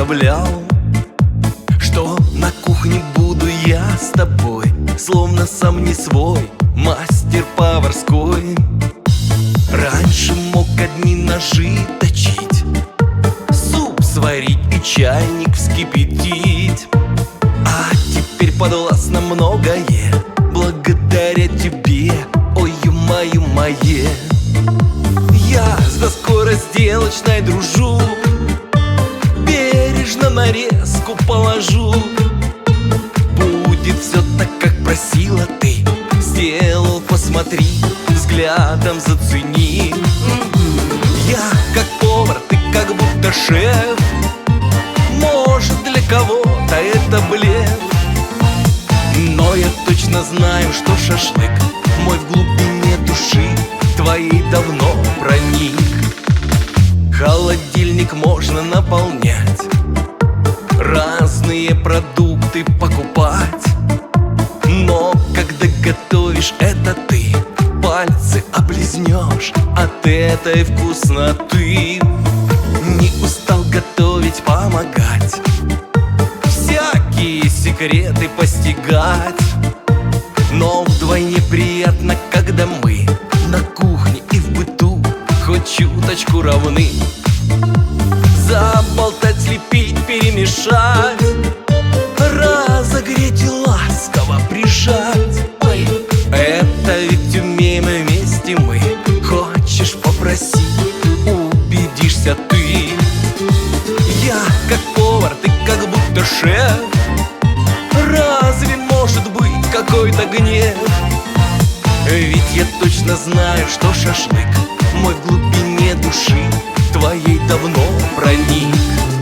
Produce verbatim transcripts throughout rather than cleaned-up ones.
представлял, что на кухне буду я с тобой, словно сам не свой, мастер поварской. Раньше мог одни ножи точить, суп сварить и чайник вскипятить, а теперь подвластно многое благодаря тебе, ой, ё-моё мое. Я с доской разделочной дружу, бережно нарезку положу. Будет все так, как просила ты, сделал, посмотри, взглядом зацени. Я как повар, ты как будто шеф, может, для кого-то это блеф, но я точно знаю, что шашлык мой в глубине души твоей давно проник. Холодильник можно наполнять, разные продукты покупать, но когда готовишь это ты, пальцы облизнешь от этой вкусноты. Не устал готовить, помогать, всякие секреты постигать, но вдвойне приятно, когда мы на кухне и в быту хоть чуточку равны. Заболтать, слепить, перемешать, разогреть и ласково прижать. Ой, это ведь умеем вместе мы. Хочешь, попроси, убедишься ты. Я как повар, ты как будто шеф, разве может быть какой-то гнев? Ведь я точно знаю, что шашлык мой в глубине души твоей давно проник.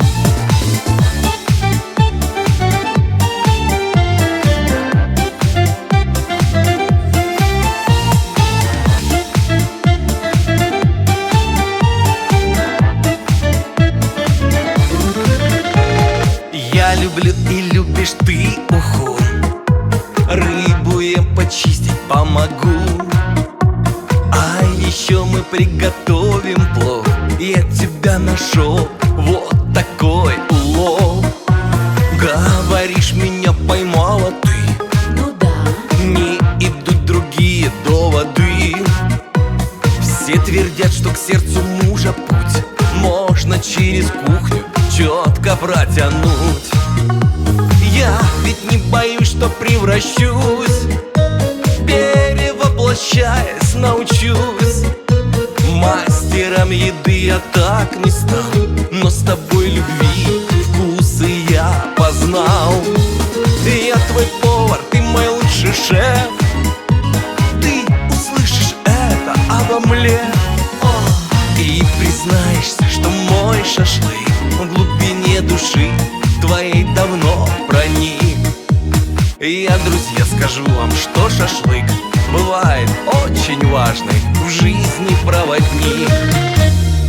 Я люблю и любишь ты уху, рыбу я почистить помогу, а еще мы приготовим плов. Я тебя нашел, вот такой улов. Говоришь, меня поймала ты, ну да, не идут другие доводы. Все твердят, что к сердцу мужа путь можно через кухню четко протянуть. Я ведь не боюсь, что превращусь, перевоплощаясь научусь. Мастером еды я так не стал, но с тобой любви вкусы я познал. Я твой повар, ты мой лучший шеф, ты услышишь это обо мне и признаешься, что мой шашлык в глубине души твоей давно проник. Я, друзья, скажу вам, что шашлык бывает очень важный в жизни проводник.